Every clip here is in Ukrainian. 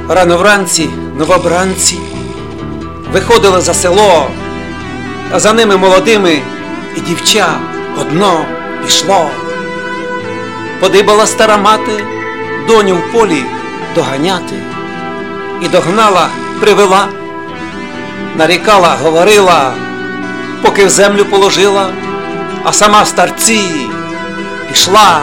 Рано вранці новобранці виходили за село, а за ними молодими і дівча одно пішло. Подибала стара мати доню в полі доганяти, і догнала, привела, нарікала, говорила, поки в землю положила, а сама в старці пішла.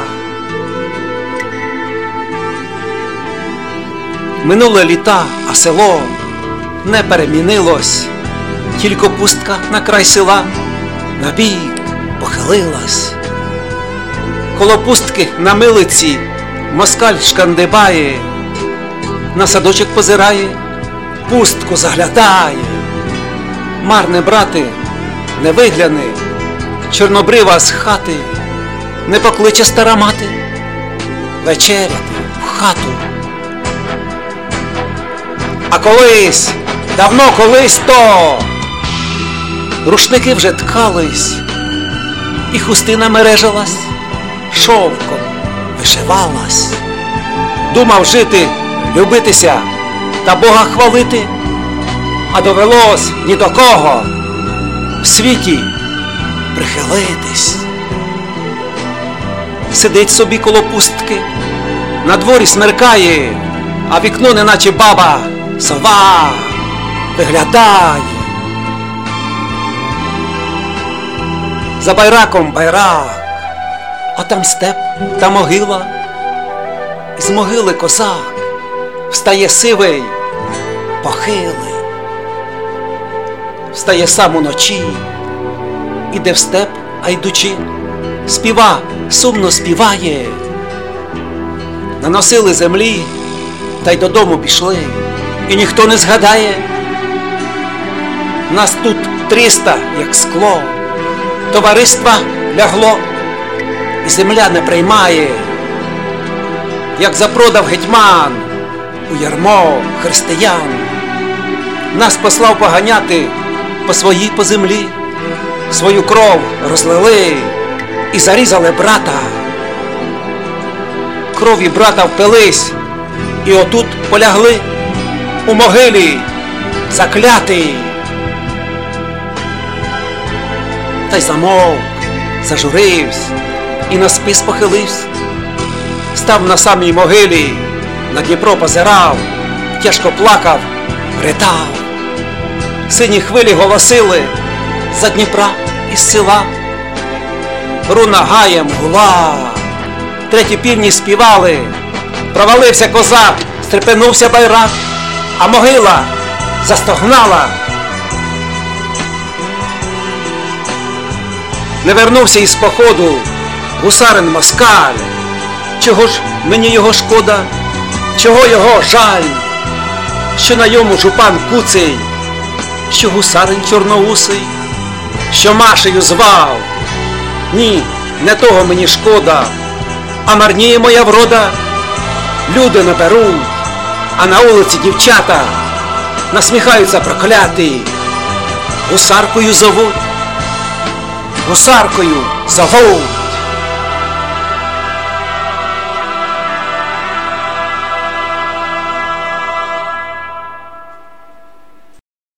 Минули літа, а село не перемінилось, тільки пустка на край села набік похилилась. Коло пустки на милиці москаль шкандибає, на садочок позирає, пустку заглядає. Марне, брате, не вигляне, чорнобрива з хати, не покличе стара мати вечеряти в хату. А колись, давно колись то, рушники вже ткались, і хустина мережилась, шовком вишивалась. Думав жити, любитися та Бога хвалити, а довелось ні до кого в світі прихилитись. Сидить собі коло пустки, на дворі смеркає, а вікно неначе баба сова виглядає. За байраком байрак, а там степ та могила. З могили козак встає сивий, похилий. Встає сам уночі, іде в степ, а йдучи, співа, сумно співає. Наносили землі, та й додому пішли, і ніхто не згадає. Нас тут 300, як скло, товариства лягло, і земля не приймає. Як запродав гетьман у ярмо християн, нас послав поганяти по своїй по землі, свою кров розлили і зарізали брата. Крові брата впились, і отут полягли у могилі заклятий. Та й замовк, зажуривсь і на спис похиливсь. Став на самій могилі, на Дніпро позирав, тяжко плакав, ридав. Сині хвилі голосили за Дніпра із села. Руна гаєм гула, треті півні співали. Провалився козак, стрепенувся байрак, а могила застогнала. Не вернувся із походу гусарин москаль. Чого ж мені його шкода, чого його жаль, що на йому жупан куций, що гусарин чорноусий, що Машею звав. Ні, не того мені шкода, а марніє моя врода. Люди наберуть, а на вулиці дівчата насміхаються прокляті. Гусаркою зовуть, гусаркою зовуть.